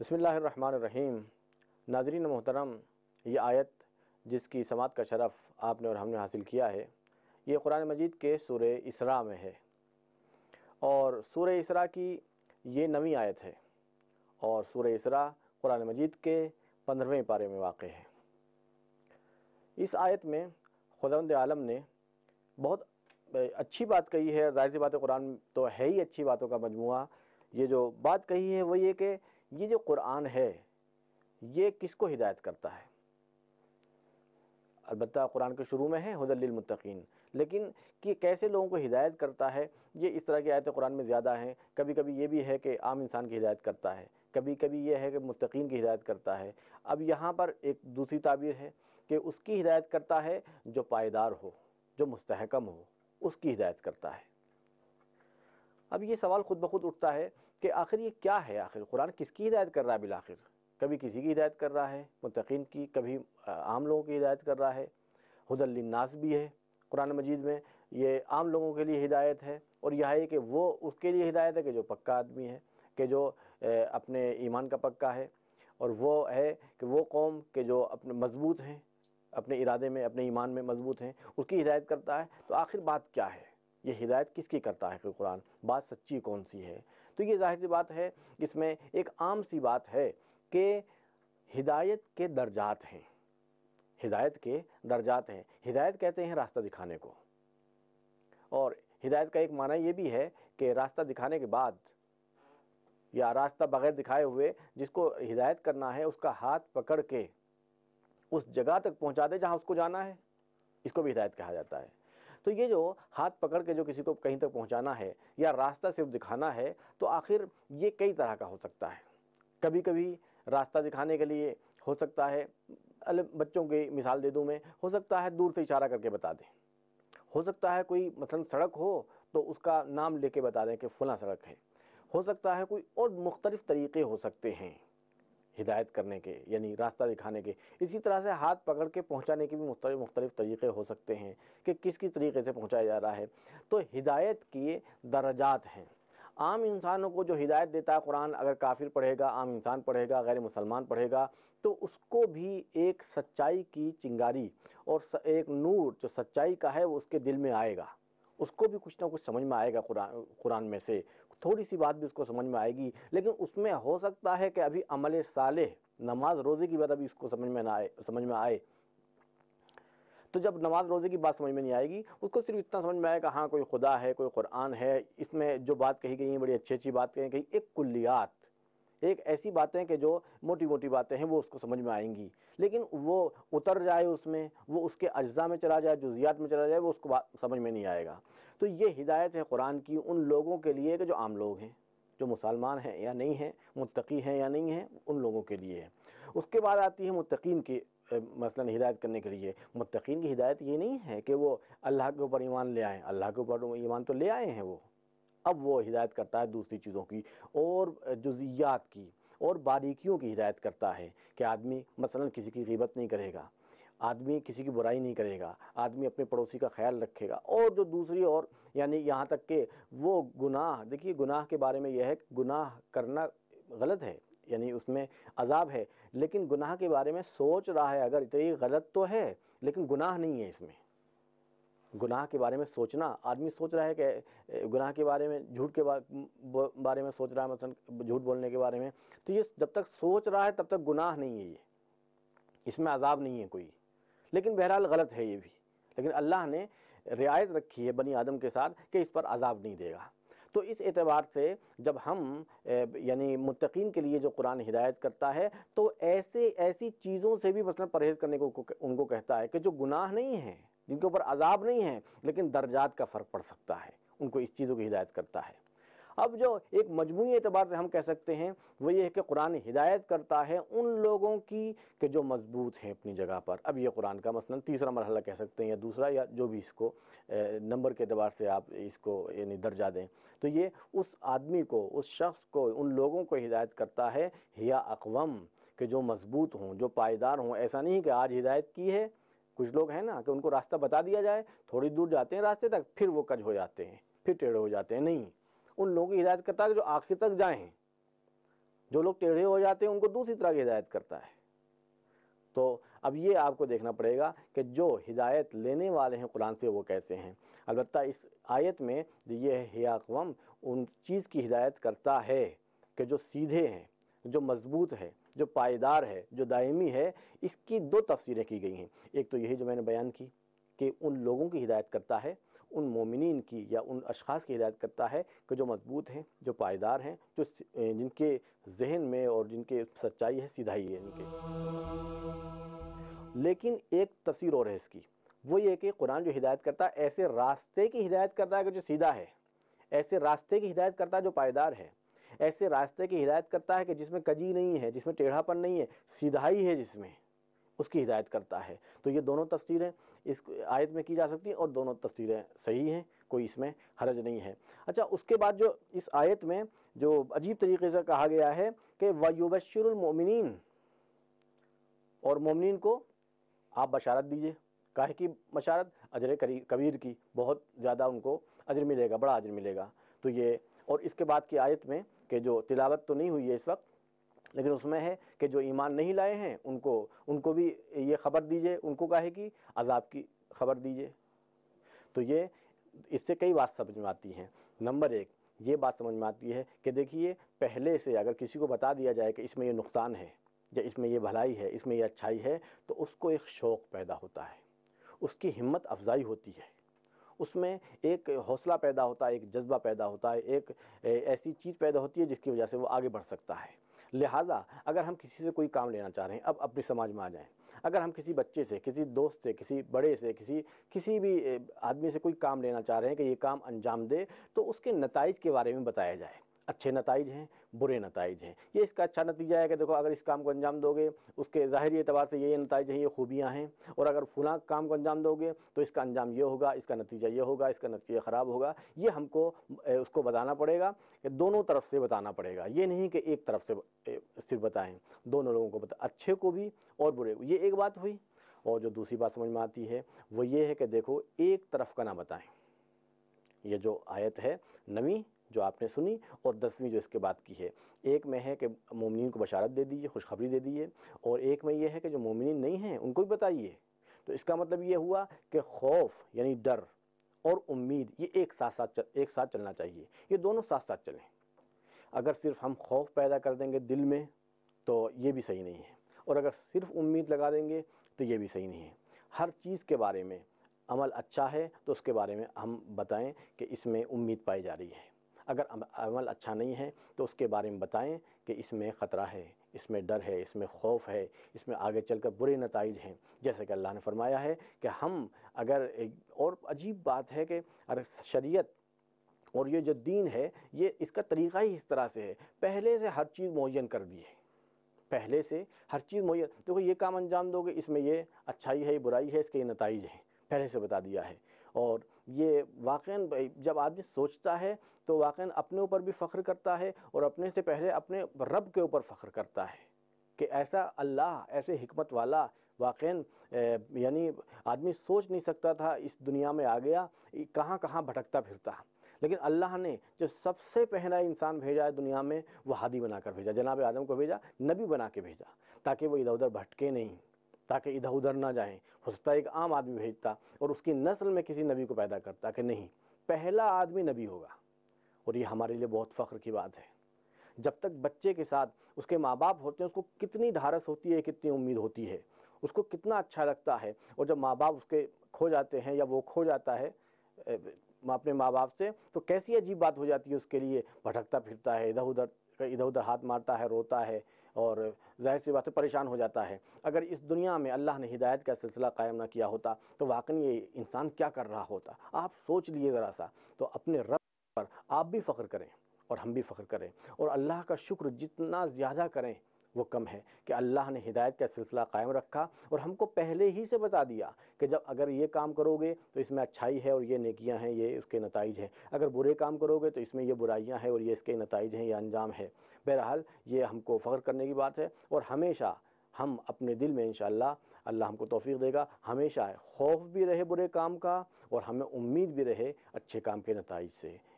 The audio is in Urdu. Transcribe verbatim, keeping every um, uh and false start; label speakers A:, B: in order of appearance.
A: بسم اللہ الرحمن الرحیم۔ ناظرین محترم، یہ آیت جس کی سماعت کا شرف آپ نے اور ہم نے حاصل کیا ہے، یہ قرآن مجید کے سورہ اسراء میں ہے، اور سورہ اسراء کی یہ نویں آیت ہے، اور سورہ اسراء قرآن مجید کے پندرہویں پارے میں واقع ہے۔ اس آیت میں خداوند عالم نے بہت اچھی بات کہی ہے۔ ظاہر سی بات ہے، قرآن تو ہے ہی اچھی باتوں کا مجموعہ۔ یہ جو بات کہی ہے وہ یہ کہ یہ جو قرآن ہے یہ کس کو ہدایت کرتا ہے۔ البتہ قرآن کے شروع میں ہے ھدی للمتقین، لیکن کہ کیسے لوگوں کو ہدایت کرتا ہے، یہ اس طرح کی آیتیں قرآن میں زیادہ ہیں۔ کبھی کبھی یہ بھی ہے کہ عام انسان کی ہدایت کرتا ہے، کبھی کبھی یہ ہے کہ متقین کی ہدایت کرتا ہے۔ اب یہاں پر ایک دوسری تعبیر ہے کہ اس کی ہدایت کرتا ہے جو پائیدار ہو، جو مستحکم ہو، اس کی ہدایت کرتا ہے۔ اب یہ سوال خود بخود اٹھتا ہے کہ آخر یہ کیا ہے، آخر قرآن کس کی ہدایت کر رہا ہے بالآخر؟ کبھی کسی کی ہدایت کر رہا ہے متقین کی، کبھی عام لوگوں کی ہدایت کر رہا ہے۔ ھدی للناس بھی ہے قرآن مجید میں، یہ عام لوگوں کے لیے ہدایت ہے، اور یہ ہے کہ وہ اس کے لیے ہدایت ہے کہ جو پکا آدمی ہے، کہ جو اپنے ایمان کا پکا ہے، اور وہ ہے کہ وہ قوم کہ جو اپنے مضبوط ہیں، اپنے ارادے میں، اپنے ایمان میں مضبوط ہیں، اس کی ہدایت کرتا ہے۔ تو آخر بات کیا ہے، یہ ہدایت کس کی کرتا ہے کہ قرآن، بات سچی کون سی ہے؟ تو یہ ظاہر سی بات ہے، اس میں ایک عام سی بات ہے کہ ہدایت کے درجات ہیں، ہدایت کے درجات ہیں۔ ہدایت کہتے ہیں راستہ دکھانے کو، اور ہدایت کا ایک معنی یہ بھی ہے کہ راستہ دکھانے کے بعد، یا راستہ بغیر دکھائے ہوئے جس کو ہدایت کرنا ہے اس کا ہاتھ پکڑ کے اس جگہ تک پہنچا دے جہاں اس کو جانا ہے، اس کو بھی ہدایت کہا جاتا ہے۔ تو یہ جو ہاتھ پکڑ کے جو کسی کو کہیں تک پہنچانا ہے یا راستہ صرف دکھانا ہے، تو آخر یہ کئی طرح کا ہو سکتا ہے۔ کبھی کبھی راستہ دکھانے کے لیے ہو سکتا ہے، بچوں کی مثال دے دوں میں، ہو سکتا ہے دور سے اشارہ کر کے بتا دیں، ہو سکتا ہے کوئی مثلا سڑک ہو تو اس کا نام لے کے بتا دیں کہ فلاں سڑک ہے، ہو سکتا ہے کوئی اور مختلف طریقے ہو سکتے ہیں ہدایت کرنے کے، یعنی راستہ دکھانے کے۔ اسی طرح سے ہاتھ پکڑ کے پہنچانے کے بھی مختلف مختلف طریقے ہو سکتے ہیں کہ کس کس طریقے سے پہنچایا جا رہا ہے۔ تو ہدایت کی درجات ہیں۔ عام انسانوں کو جو ہدایت دیتا ہے قرآن، اگر کافر پڑھے گا، عام انسان پڑھے گا، غیر مسلمان پڑھے گا، تو اس کو بھی ایک سچائی کی چنگاری اور ایک نور جو سچائی کا ہے وہ اس کے دل میں آئے گا، اس کو بھی کچھ نہ کچھ سمجھ میں آئے گا، قرآن قرآن میں سے تھوڑی سی بات بھی اس کو سمجھ میں آئے گی۔ لیکن اس میں ہو سکتا ہے کہ ابھی عمل صالح، نماز روزے کی بات ابھی اس کو سمجھ میں نہ آئے سمجھ میں آئے تو جب نماز روزے کی بات سمجھ میں نہیں آئے گی، اس کو صرف اتنا سمجھ میں آئے گا ہاں کوئی خدا ہے، کوئی قرآن ہے، اس میں جو بات کہی گئی ہیں بڑی اچھی اچھی بات کہی گئی، ایک کلیات، ایک ایسی باتیں کہ جو موٹی موٹی باتیں ہیں وہ اس کو سمجھ میں آئیں گی، لیکن وہ اتر جائے اس میں، وہ اس کے اجزاء میں چلا جائے، جزیات میں چلا جائے، وہ اس کو سمجھ میں نہیں آئے گا۔ تو یہ ہدایت ہے قرآن کی ان لوگوں کے لیے کہ جو عام لوگ ہیں، جو مسلمان ہیں یا نہیں ہیں، متقی ہیں یا نہیں ہیں، ان لوگوں کے لیے ہے۔ اس کے بعد آتی ہے متقین کی مثلا ہدایت کرنے کے لیے۔ متقین کی ہدایت یہ نہیں ہے کہ وہ اللہ کے اوپر ایمان لے آئیں، اللہ کے اوپر ایمان تو لے آئے ہیں وہ، اب وہ ہدایت کرتا ہے دوسری چیزوں کی اور جزیات کی اور باریکیوں کی ہدایت کرتا ہے، کہ آدمی مثلا کسی کی غیبت نہیں کرے گا، آدمی کسی کی برائی نہیں کرے گا، آدمی اپنے پڑوسی کا خیال رکھے گا، اور جو دوسری اور یعنی یہاں تک کہ وہ گناہ، دیکھیے گناہ کے بارے میں یہ ہے کہ گناہ کرنا غلط ہے، یعنی اس میں عذاب ہے، لیکن گناہ کے بارے میں سوچ رہا ہے اگر تو یہ غلط تو ہے لیکن گناہ نہیں ہے۔ اس میں گناہ کے بارے میں سوچنا، آدمی سوچ رہا ہے کہ گناہ کے بارے میں، جھوٹ کے بارے میں سوچ رہا ہے، مثلا جھوٹ بولنے کے بارے میں، تو یہ جب تک سوچ رہا ہے تب تک گناہ نہیں ہے، یہ اس میں عذاب نہیں ہے کوئی، لیکن بہرحال غلط ہے یہ بھی، لیکن اللہ نے رعایت رکھی ہے بنی آدم کے ساتھ کہ اس پر عذاب نہیں دے گا۔ تو اس اعتبار سے جب ہم یعنی متقین کے لیے جو قرآن ہدایت کرتا ہے تو ایسے ایسی چیزوں سے بھی مثلا پرہیز کرنے کو ان کو کہتا ہے کہ جو گناہ نہیں ہیں، جن کے اوپر عذاب نہیں ہے، لیکن درجات کا فرق پڑ سکتا ہے، ان کو اس چیزوں کی ہدایت کرتا ہے۔ اب جو ایک مجموعی اعتبار سے ہم کہہ سکتے ہیں وہ یہ ہے کہ قرآن ہدایت کرتا ہے ان لوگوں کی کہ جو مضبوط ہیں اپنی جگہ پر۔ اب یہ قرآن کا مثلا تیسرا مرحلہ کہہ سکتے ہیں، یا دوسرا، یا جو بھی اس کو نمبر کے اعتبار سے آپ اس کو یعنی درجہ دیں، تو یہ اس آدمی کو، اس شخص کو، ان لوگوں کو ہدایت کرتا ہے، ہیا اقوم، کہ جو مضبوط ہوں، جو پائیدار ہوں۔ ایسا نہیں کہ آج ہدایت کی ہے، کچھ لوگ ہیں نا کہ ان کو راستہ بتا دیا جائے، تھوڑی دور جاتے ہیں راستے تک، پھر وہ کج ہو جاتے ہیں، پھر ٹیڑھے ہو جاتے ہیں۔ نہیں، ان لوگوں کی ہدایت کرتا ہے کہ جو آخر تک جائیں، جو لوگ ٹیڑھے ہو جاتے ہیں ان کو دوسری طرح کی ہدایت کرتا ہے۔ تو اب یہ آپ کو دیکھنا پڑے گا کہ جو ہدایت لینے والے ہیں قرآن سے وہ کیسے ہیں۔ البتہ اس آیت میں یہ ہے ہی اقوام ان چیز کی ہدایت کرتا ہے کہ جو سیدھے ہیں، جو مضبوط ہے، جو پائیدار ہے، جو دائمی ہے۔ اس کی دو تفسیریں کی گئی ہیں۔ ایک تو یہی جو میں نے بیان کی کہ ان لوگوں کی ہدایت کرتا ہے، ان مومنین کی یا ان اشخاص کی ہدایت کرتا ہے کہ جو مضبوط ہیں، جو پائیدار ہیں، جو جن کے ذہن میں اور جن کے سچائی ہے، سیدھائی ہے ان کے۔ لیکن ایک تفسیر اور ہے اس کی، وہ یہ کہ قرآن جو ہدایت کرتا ہے ایسے راستے کی ہدایت کرتا ہے کہ جو سیدھا ہے، ایسے راستے کی ہدایت کرتا ہے جو پائیدار ہے، ایسے راستے کی ہدایت کرتا ہے کہ جس میں کجی نہیں ہے، جس میں ٹیڑھا پن نہیں ہے، سیدھائی ہے جس میں، اس کی ہدایت کرتا ہے۔ تو یہ دونوں تفسیریں اس آیت میں کی جا سکتی ہیں اور دونوں تفسیریں صحیح ہیں، کوئی اس میں حرج نہیں ہے۔ اچھا، اس کے بعد جو اس آیت میں جو عجیب طریقے سے کہا گیا ہے کہ وَيُبَشِّرُ الْمُؤْمِنِينَ، اور مومنین کو آپ بشارت دیجئے۔ کاہے کی بشارت؟ اجر کبیر کی، بہت زیادہ ان کو اجر ملے گا، بڑا اجر ملے گا۔ تو یہ، اور اس کے بعد کی آیت میں کہ جو تلاوت تو نہیں ہوئی ہے اس وقت، لیکن اس میں ہے کہ جو ایمان نہیں لائے ہیں ان کو ان کو بھی یہ خبر دیجئے، ان کو کاہے کی عذاب کی خبر دیجئے۔ تو یہ اس سے کئی بات سمجھ میں آتی ہیں۔ نمبر ایک یہ بات سمجھ میں آتی ہے کہ دیکھیے، پہلے سے اگر کسی کو بتا دیا جائے کہ اس میں یہ نقصان ہے یا اس میں یہ بھلائی ہے، اس میں یہ اچھائی ہے، تو اس کو ایک شوق پیدا ہوتا ہے، اس کی ہمت افزائی ہوتی ہے، اس میں ایک حوصلہ پیدا ہوتا ہے، ایک جذبہ پیدا ہوتا ہے، ایک ایسی چیز پیدا ہوتی ہے جس کی وجہ سے وہ آگے بڑھ سکتا ہے۔ لہٰذا اگر ہم کسی سے کوئی کام لینا چاہ رہے ہیں، اب اپنے سماج میں آ جائیں، اگر ہم کسی بچے سے، کسی دوست سے، کسی بڑے سے، کسی کسی بھی آدمی سے کوئی کام لینا چاہ رہے ہیں کہ یہ کام انجام دے، تو اس کے نتائج کے بارے میں بتایا جائے۔ اچھے نتائج ہیں، برے نتائج ہیں۔ یہ اس کا اچھا نتیجہ ہے کہ دیکھو اگر اس کام کو انجام دو گے، اس کے ظاہری اعتبار سے یہ یہ نتائج ہیں، یہ خوبیاں ہیں، اور اگر فلاں کام کو انجام دو گے تو اس کا انجام یہ ہوگا، اس کا نتیجہ یہ ہوگا، اس کا نتیجہ خراب ہوگا۔ یہ ہم کو اس کو بتانا پڑے گا کہ دونوں طرف سے بتانا پڑے گا، یہ نہیں کہ ایک طرف سے صرف بتائیں، دونوں لوگوں کو بتا، اچھے کو بھی اور برے کو۔ یہ ایک بات ہوئی۔ اور جو دوسری بات سمجھ میں آتی ہے وہ یہ ہے کہ دیکھو ایک طرف کا نہ بتائیں۔ یہ جو آیت ہے نویں جو آپ نے سنی اور دسویں جو اس کے بعد کی ہے، ایک میں ہے کہ مومنین کو بشارت دے دیجیے، خوشخبری دے دیجیے، اور ایک میں یہ ہے کہ جو مومنین نہیں ہیں ان کو بھی بتائیے۔ تو اس کا مطلب یہ ہوا کہ خوف یعنی ڈر اور امید یہ ایک ساتھ ساتھ ایک ساتھ چلنا چاہیے، یہ دونوں ساتھ ساتھ چلیں۔ اگر صرف ہم خوف پیدا کر دیں گے دل میں تو یہ بھی صحیح نہیں ہے، اور اگر صرف امید لگا دیں گے تو یہ بھی صحیح نہیں ہے۔ ہر چیز کے بارے میں عمل اچھا ہے تو اس کے بارے میں ہم بتائیں کہ اس میں امید پائی جا رہی ہے، اگر عمل اچھا نہیں ہے تو اس کے بارے میں بتائیں کہ اس میں خطرہ ہے، اس میں ڈر ہے، اس میں خوف ہے، اس میں آگے چل کر برے نتائج ہیں۔ جیسے کہ اللہ نے فرمایا ہے کہ ہم اگر، اور عجیب بات ہے کہ اگر شریعت اور یہ جو دین ہے یہ اس کا طریقہ ہی اس طرح سے ہے، پہلے سے ہر چیز معین کر دی ہے، پہلے سے ہر چیز معین، دیکھو یہ کام انجام دو گے، اس میں یہ اچھائی ہے، یہ برائی ہے، اس کے یہ نتائج ہیں، پہلے سے بتا دیا ہے۔ اور یہ واقعاً جب آدمی سوچتا ہے تو واقعاً اپنے اوپر بھی فخر کرتا ہے، اور اپنے سے پہلے اپنے رب کے اوپر فخر کرتا ہے کہ ایسا اللہ، ایسے حکمت والا واقعاً یعنی آدمی سوچ نہیں سکتا تھا اس دنیا میں آ گیا، کہاں کہاں بھٹکتا پھرتا، لیکن اللہ نے جو سب سے پہلا انسان بھیجا ہے دنیا میں وہ ہادی بنا کر بھیجا، جناب آدم کو بھیجا، نبی بنا کے بھیجا، تاکہ وہ ادھر ادھر بھٹکے نہیں، تاکہ ادھر ادھر نہ جائیں۔ ہو سکتا ہے ایک عام آدمی بھیجتا اور اس کی نسل میں کسی نبی کو پیدا کرتا، کہ نہیں، پہلا آدمی نبی ہوگا۔ اور یہ ہمارے لیے بہت فخر کی بات ہے۔ جب تک بچے کے ساتھ اس کے ماں باپ ہوتے ہیں اس کو کتنی ڈھارس ہوتی ہے، کتنی امید ہوتی ہے، اس کو کتنا اچھا لگتا ہے، اور جب ماں باپ اس کے کھو جاتے ہیں یا وہ کھو جاتا ہے اپنے ماں باپ سے تو کیسی عجیب بات ہو جاتی ہے اس کے لیے، بھٹکتا پھرتا ہے، ادھر ادھر ادھر ادھر ہاتھ مارتا ہے، روتا ہے، اور ظاہر سی بات ہے پریشان ہو جاتا ہے۔ اگر اس دنیا میں اللہ نے ہدایت کا سلسلہ قائم نہ کیا ہوتا تو واقعی یہ انسان کیا کر رہا ہوتا، آپ سوچ لیے ذرا سا۔ تو اپنے رب پر آپ بھی فخر کریں اور ہم بھی فخر کریں، اور اللہ کا شکر جتنا زیادہ کریں وہ کم ہے کہ اللہ نے ہدایت کا سلسلہ قائم رکھا اور ہم کو پہلے ہی سے بتا دیا کہ جب اگر یہ کام کرو گے تو اس میں اچھائی ہے اور یہ نیکیاں ہیں، یہ اس کے نتائج ہیں، اگر برے کام کرو گے تو اس میں یہ برائیاں ہیں اور یہ اس کے نتائج ہیں، یہ انجام ہے۔ بہرحال یہ ہم کو فخر کرنے کی بات ہے، اور ہمیشہ ہم اپنے دل میں انشاءاللہ اللہ ہم کو توفیق دے گا، ہمیشہ خوف بھی رہے برے کام کا اور ہمیں امید بھی رہے اچھے کام کے نتائج سے۔